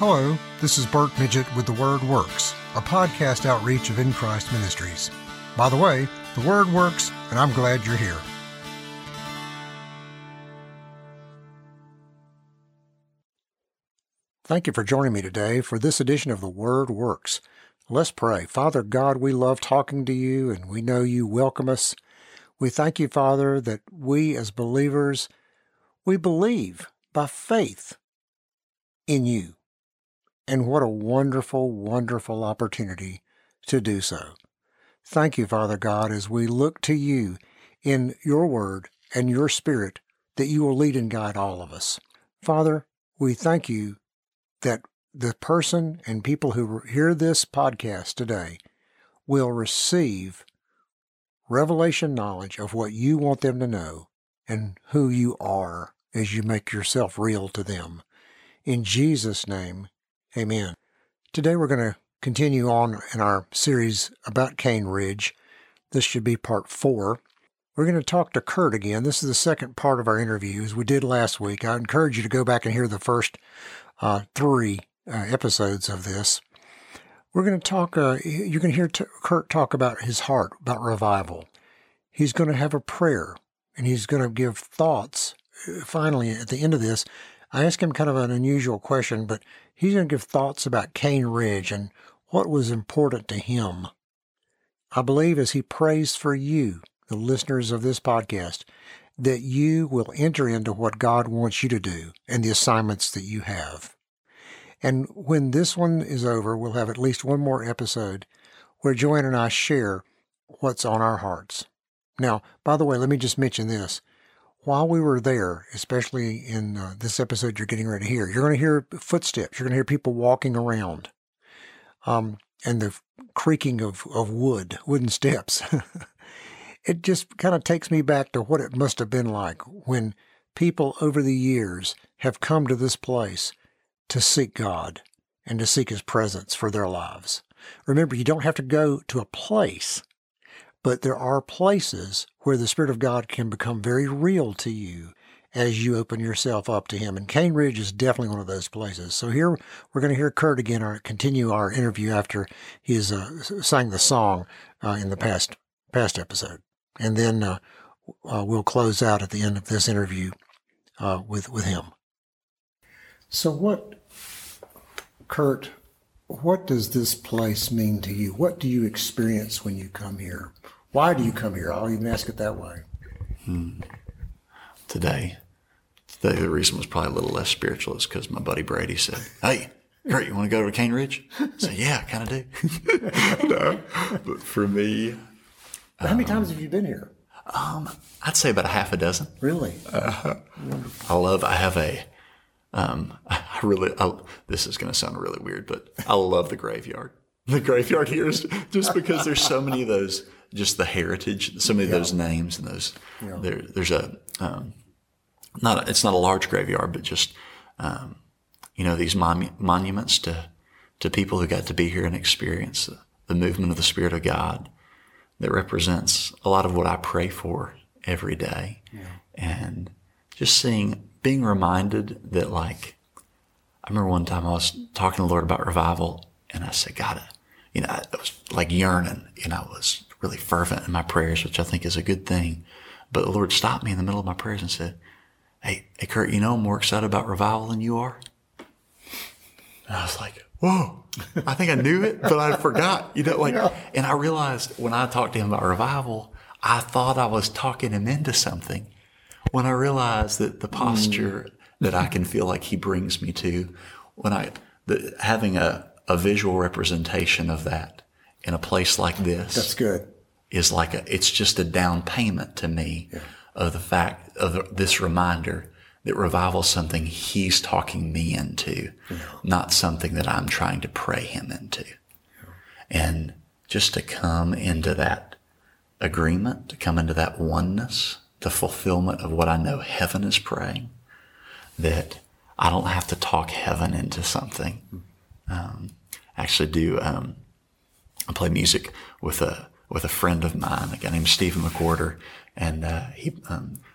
Hello, this is Bert Midget with The Word Works, a podcast outreach of In Christ Ministries. By the way, The Word works, and I'm glad you're here. Thank you for joining me today for this edition of The Word Works. Let's pray. Father God, we love talking to you, and we know you welcome us. We thank you, Father, that we as believers, we believe by faith in you. And what a wonderful, wonderful opportunity to do so. Thank you, Father God, as we look to you in your word and your spirit, that you will lead and guide all of us. Father, we thank you that the person and people who hear this podcast today will receive revelation knowledge of what you want them to know and who you are as you make yourself real to them. In Jesus' name, amen. Today we're going to continue on in our series about Cane Ridge. This should be part 4. We're going to talk to Kurt again. This is the second part of our interview, as we did last week. I encourage you to go back and hear the first 3 episodes of this. We're going to talk, you can hear Kurt talk about his heart, about revival. He's going to have a prayer, and he's going to give thoughts. Finally, at the end of this, I asked him kind of an unusual question, but he's going to give thoughts about Cane Ridge and what was important to him. I believe as he prays for you, the listeners of this podcast, that you will enter into what God wants you to do and the assignments that you have. And when this one is over, we'll have at least one more episode where Joanne and I share what's on our hearts. Now, by the way, let me just mention this. While we were there, especially in this episode you're getting ready to hear, you're going to hear footsteps. You're going to hear people walking around, and the creaking of wooden steps. It just kind of takes me back to what it must have been like when people over the years have come to this place to seek God and to seek His presence for their lives. Remember, you don't have to go to a place, but there are places where the Spirit of God can become very real to you as you open yourself up to Him. And Cane Ridge is definitely one of those places. So here we're going to hear Kurt again, continue our interview after he's sang the song in the past episode. And then we'll close out at the end of this interview with him. So Kurt, what does this place mean to you? What do you experience when you come here? Why do you come here? I'll even ask it that way. Today, the reason was probably a little less spiritual is because my buddy Brady said, "Hey, Kurt, you want to go to Cane Ridge?" I said, "Yeah, I kind of do." No, but for me... How many times have you been here? I'd say about a half a dozen. Really? This is going to sound really weird, but I love the graveyard. The graveyard here is just because there's so many of those, just the heritage, so many of those names and those, there's it's not a large graveyard, but just, these monuments to people who got to be here and experience the movement of the Spirit of God that represents a lot of what I pray for every day. Yeah. And just being reminded that, like, I remember one time I was talking to the Lord about revival, and I said, God, I was like yearning, and I was really fervent in my prayers, which I think is a good thing. But the Lord stopped me in the middle of my prayers and said, hey, Kurt, I'm more excited about revival than you are. And I was like, whoa, I think I knew it, but I forgot, and I realized when I talked to him about revival, I thought I was talking him into something. When I realized that the posture that I can feel like he brings me to, having a visual representation of that in a place like this. That's good. Is it's just a down payment to me of the fact of this reminder that revival is something he's talking me into, not something that I'm trying to pray him into. Yeah. And just to come into that agreement, to come into that oneness, the fulfillment of what I know heaven is praying, that I don't have to talk heaven into something. I play music with a friend of mine, a guy named Stephen McWhorter, and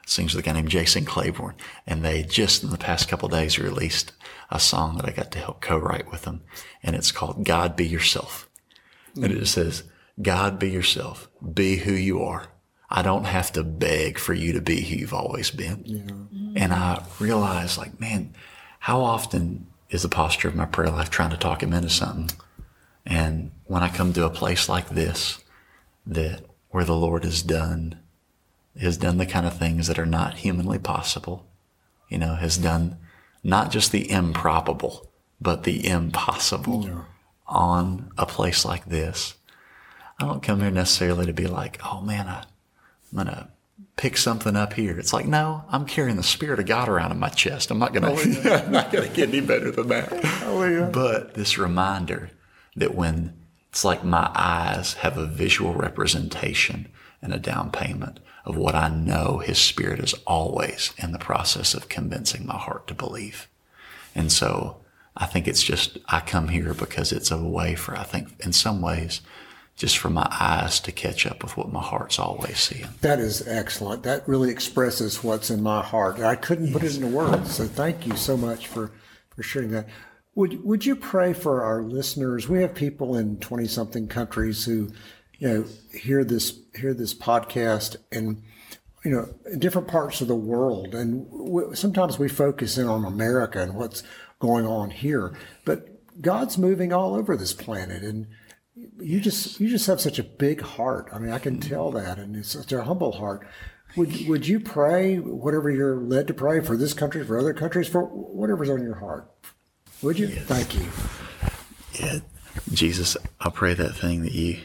sings with a guy named Jason Claiborne. And they just in the past couple of days released a song that I got to help co-write with them. And it's called God Be Yourself. And it just says, God be yourself. Be who you are. I don't have to beg for you to be who you've always been. Yeah. And I realized, like, man, how often is the posture of my prayer life trying to talk him into something? And when I come to a place like this, that where the Lord has done the kind of things that are not humanly possible, has done not just the improbable, but the impossible on a place like this. I don't come here necessarily to be like, oh man, I'm going to pick something up here. It's like, no, I'm carrying the Spirit of God around in my chest. I'm not going to get any better than that. But this reminder that when it's like my eyes have a visual representation and a down payment of what I know His Spirit is always in the process of convincing my heart to believe. And so I think it's just, I come here because it's a way for, I think in some ways, just for my eyes to catch up with what my heart's always seeing. That is excellent. That really expresses what's in my heart. I couldn't put it into words. So thank you so much for sharing that. Would you pray for our listeners? We have people in 20-something countries who, hear this podcast and, in different parts of the world. And sometimes we focus in on America and what's going on here, but God's moving all over this planet. And you just have such a big heart. I mean, I can tell that, and it's such a humble heart. Would you pray whatever you're led to pray for this country, for other countries, for whatever's on your heart? Would you? Yes. Thank you. Yeah, Jesus, I pray that thing that you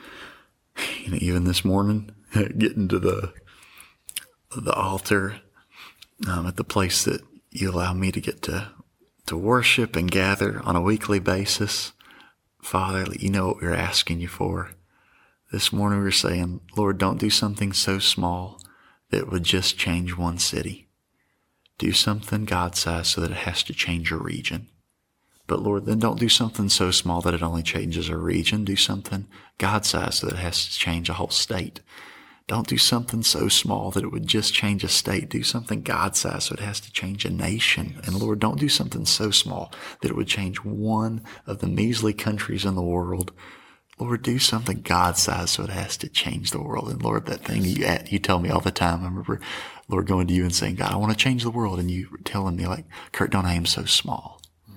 even this morning, getting to the altar, at the place that you allow me to get to worship and gather on a weekly basis. Father, you know what we're asking you for. This morning we were saying, Lord, don't do something so small that would just change one city. Do something God-sized so that it has to change a region. But Lord, then don't do something so small that it only changes a region. Do something God-sized so that it has to change a whole state. Don't do something so small that it would just change a state. Do something God-sized so it has to change a nation. And Lord, don't do something so small that it would change one of the measly countries in the world. Lord, do something God-sized so it has to change the world. And Lord, that thing you tell me all the time. I remember, Lord, going to you and saying, God, I want to change the world. And you telling me like, Kurt, don't aim so small.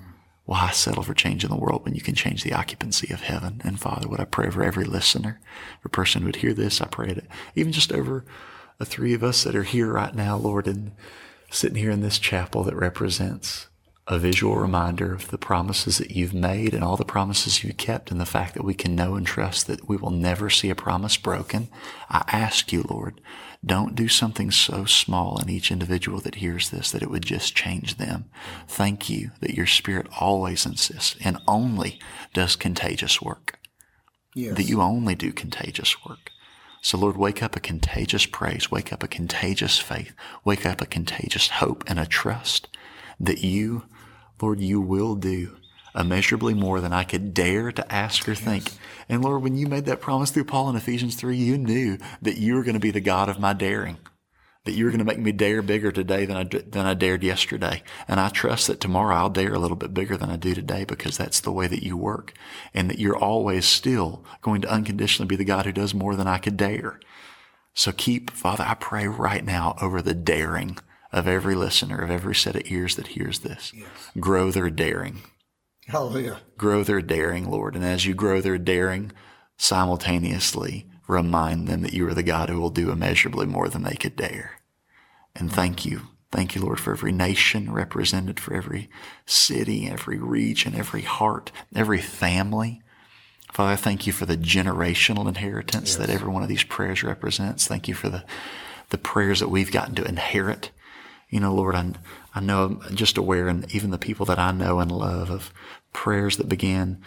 Why settle for changing the world when you can change the occupancy of heaven? And Father, what I pray for every listener, every person who would hear this, I pray that even just over the three of us that are here right now, Lord, and sitting here in this chapel that represents a visual reminder of the promises that you've made and all the promises you've kept, and the fact that we can know and trust that we will never see a promise broken. I ask you, Lord, don't do something so small in each individual that hears this that it would just change them. Thank you that your Spirit always insists and only does contagious work. Yes. That you only do contagious work. So Lord, wake up a contagious praise, wake up a contagious faith, wake up a contagious hope and a trust that you, Lord, you will do immeasurably more than I could dare to ask or think. And Lord, when you made that promise through Paul in Ephesians 3, you knew that you were going to be the God of my daring, that you were going to make me dare bigger today than I dared yesterday. And I trust that tomorrow I'll dare a little bit bigger than I do today, because that's the way that you work, and that you're always still going to unconditionally be the God who does more than I could dare. So Father, I pray right now over the daring of every listener, of every set of ears that hears this. Yes. Grow their daring. Hallelujah. Grow their daring, Lord. And as you grow their daring, simultaneously remind them that you are the God who will do immeasurably more than they could dare. And thank you. Thank you, Lord, for every nation represented, for every city, every region, every heart, every family. Father, I thank you for the generational inheritance that every one of these prayers represents. Thank you for the prayers that we've gotten to inherit. Lord, I know, I'm just aware, and even the people that I know and love, of prayers that began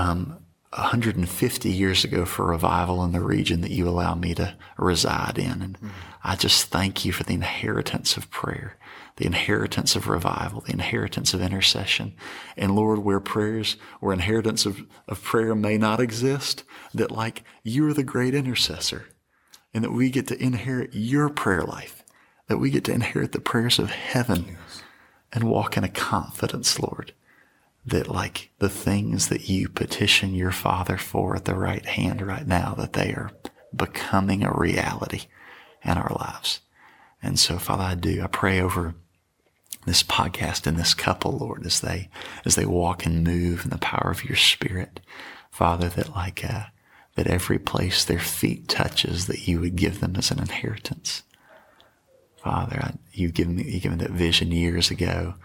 150 years ago for revival in the region that you allow me to reside in. And I just thank you for the inheritance of prayer, the inheritance of revival, the inheritance of intercession. And Lord, where inheritance of prayer may not exist, that like you are the great intercessor, and that we get to inherit your prayer life. that we get to inherit the prayers of heaven and walk in a confidence, Lord, that like the things that you petition your Father for at the right hand right now, that they are becoming a reality in our lives. And so, Father, I pray over this podcast and this couple, Lord, as they walk and move in the power of your Spirit, Father, that that every place their feet touches, that you would give them as an inheritance. Father, you gave me that vision years ago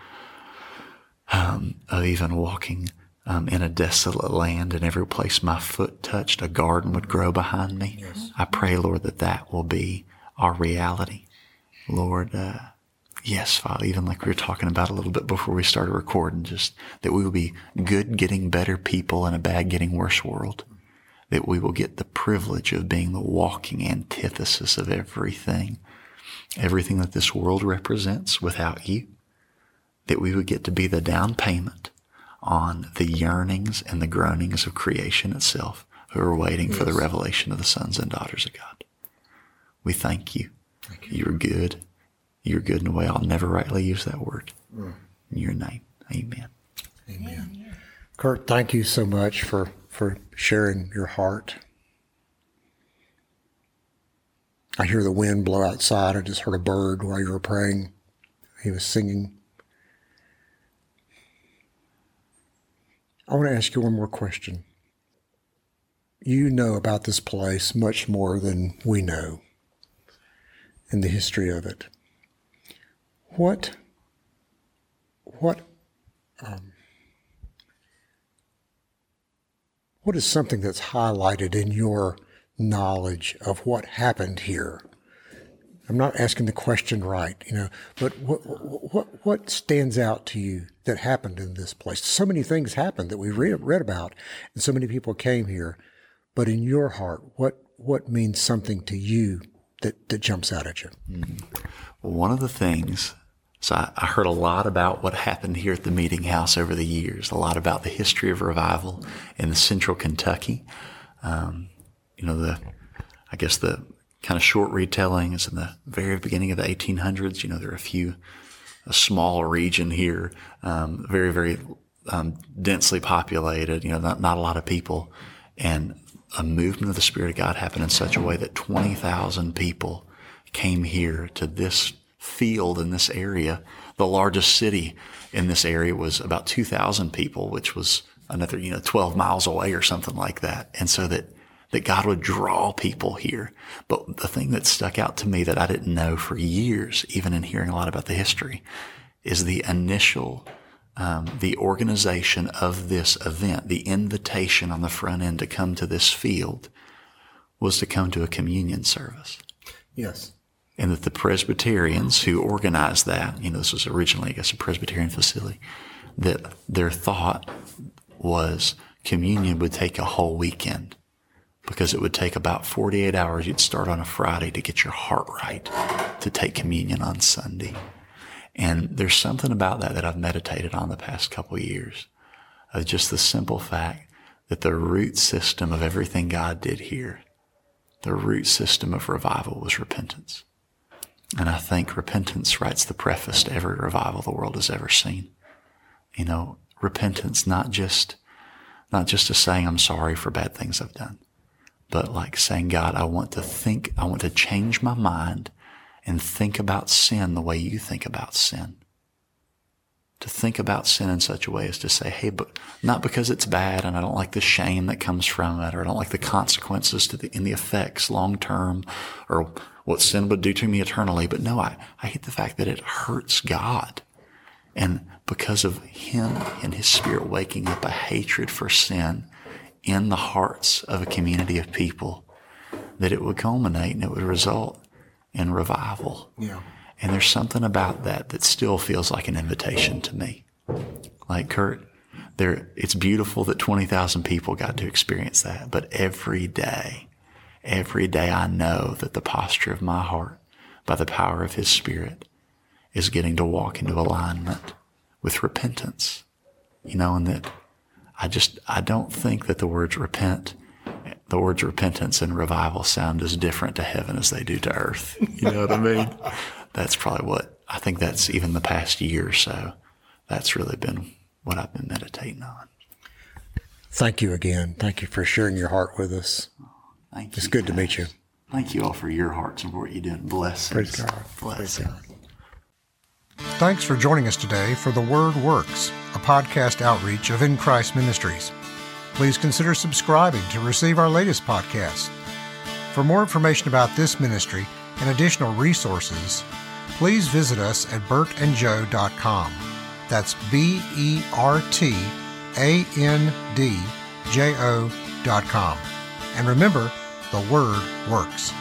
of even walking in a desolate land, and every place my foot touched, a garden would grow behind me. Yes. I pray, Lord, that will be our reality. Lord, yes, Father, even like we were talking about a little bit before we started recording, just that we will be good getting better people in a bad getting worse world. That we will get the privilege of being the walking antithesis of everything that this world represents without you. That we would get to be the down payment on the yearnings and the groanings of creation itself, who are waiting for the revelation of the sons and daughters of God. We thank you. You're good. You're good in a way I'll never rightly use that word. In your name, amen. Amen. Kurt, thank you so much for sharing your heart. I hear the wind blow outside. I just heard a bird while you were praying. He was singing. I want to ask you one more question. You know about this place much more than we know in the history of it. What is something that's highlighted in your knowledge of what happened here? I'm not asking the question right, but what stands out to you that happened in this place? So many things happened that we read about, and so many people came here. But in your heart, what means something to you that jumps out at you? Well, one of the things, so I heard a lot about what happened here at the Meeting House over the years, a lot about the history of revival in the central Kentucky. I guess the kind of short retelling is in the very beginning of the 1800s. There are a small region here, very, very densely populated, not a lot of people. And a movement of the Spirit of God happened in such a way that 20,000 people came here to this field in this area. The largest city in this area was about 2,000 people, which was another, 12 miles away or something like that. And so that God would draw people here. But the thing that stuck out to me that I didn't know for years, even in hearing a lot about the history, is the initial, the organization of this event, the invitation on the front end to come to this field was to come to a communion service. Yes. And that the Presbyterians who organized that, this was originally, I guess, a Presbyterian facility, that their thought was communion would take a whole weekend because it would take about 48 hours. You'd start on a Friday to get your heart right to take communion on Sunday. And there's something about that I've meditated on the past couple of years, of just the simple fact that the root system of everything God did here, the root system of revival was repentance. And I think repentance writes the preface to every revival the world has ever seen. Repentance, not just a saying I'm sorry for bad things I've done, but like saying, God, I want to change my mind and think about sin the way you think about sin. To think about sin in such a way as to say, hey, but not because it's bad and I don't like the shame that comes from it, or I don't like the consequences in the effects long term, or what sin would do to me eternally. But no, I hate the fact that it hurts God. And because of Him and His Spirit waking up a hatred for sin in the hearts of a community of people, that it would culminate and it would result in revival. Yeah. And there's something about that still feels like an invitation to me. Like, Kurt, it's beautiful that 20,000 people got to experience that. But every day I know that the posture of my heart, by the power of His Spirit, is getting to walk into alignment with repentance. And that I don't think that the words repentance and revival sound as different to heaven as they do to earth. You know what I mean? that's probably what, I think that's even the past year or so, that's really been what I've been meditating on. Thank you again. Thank you for sharing your heart with us. Thank you. It's good to meet you. Thank you all for your hearts and for what you do. Blessings. Praise God. Blessings. Praise God. Thanks for joining us today for The Word Works, a podcast outreach of In Christ Ministries. Please consider subscribing to receive our latest podcast. For more information about this ministry and additional resources, please visit us at bertandjoe.com. That's BERTANDJO.com. And remember, the Word works.